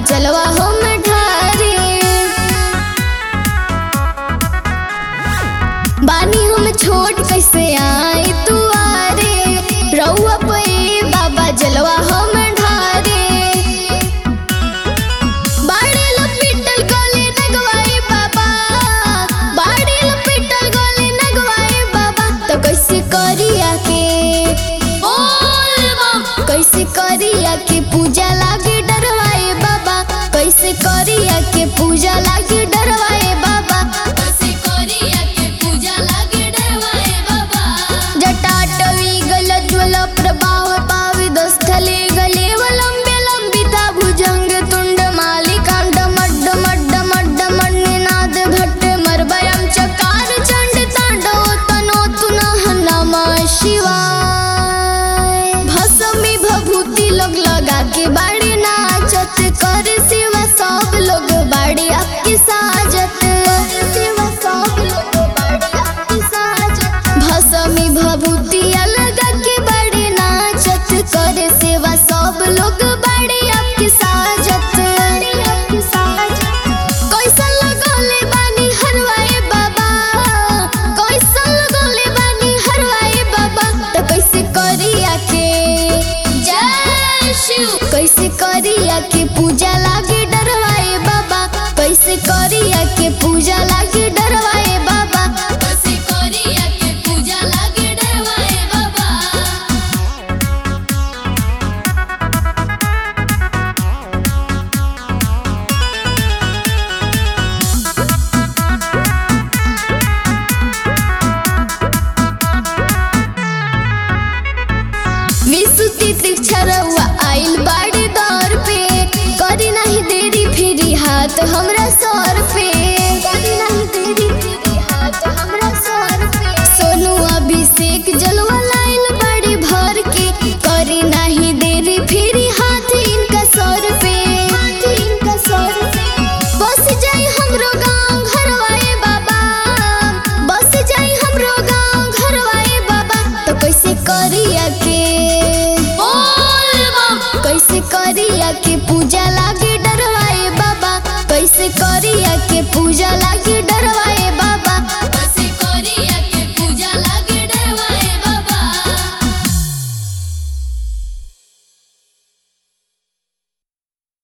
जलवा हम ढारे। बानी हम छोट कैसे आए तुआरे, रउआ पे बाबा जलवा हम ढारे। बाड़ी लपेटल गले नगवाए बाबा, बाड़ी लपेटल गले नगवाए बाबा। तो कैसे करिया के कैसे करिया के पूजा लागे डरवाए बाबा, कैसे करिया के पूजा लागे डरवाए बाबा, कैसे करिया के पूजा लागे डरवाए बाबा। जटाटवी गलज्वल प्रभाव पावि दस्थले गले वलंबे लंबिता भुजंग तुंड मालिकांड मड्ड मड्ड मड्ड मण्डिनाद भट्ट मरबयं चकार चंड तांडव तनोतु नः नमः शिवाय। भस्मी भभूति लोग लगा के बाड़ी नाचत, कर सेवा सब लोग बाड़ी आपकी साजत, सेवा सब लोग बाड़ी आपकी साजत। भस्मी भभूति लगा के बाड़ी नाचत, कर सेवा सब लोग बाड़ी आपकी साजत, आपकी साजत। कैसन लगौले बानी हरवाए बाबा, कैसन लगौले बानी हरवाए बाबा। तो कैसे करिया के जय शिव, कैसे करिया के पूजा लागे डरवाए बाबा, कैसे करिया के पूजा लागे डरवाए बाबा, कैसे करिया के पूजा लागे डरवाए बाबा। विसुति दीक्षा रउआ आइल बाड़ी दौर पे, करी नहीं देरी फिरी हाथ हमरा सर पे, करी नहीं देरी फिरी हाथ हमरा सर पे। सोनू अभिषेक जलवा लाइल बाड़ी भर के, करी नहीं देरी फिरी हाथ इनका सर पे, हाथ इनका सर पे। बस जाई हमरो गाँव घरवाए बाबा, बस जाई हमरो गाँव घरवाए बाबा। तो कैसे करिया के कैसे करिया के पूजा लागे डरवाए बाबा, कैसे करिया के पूजा लागे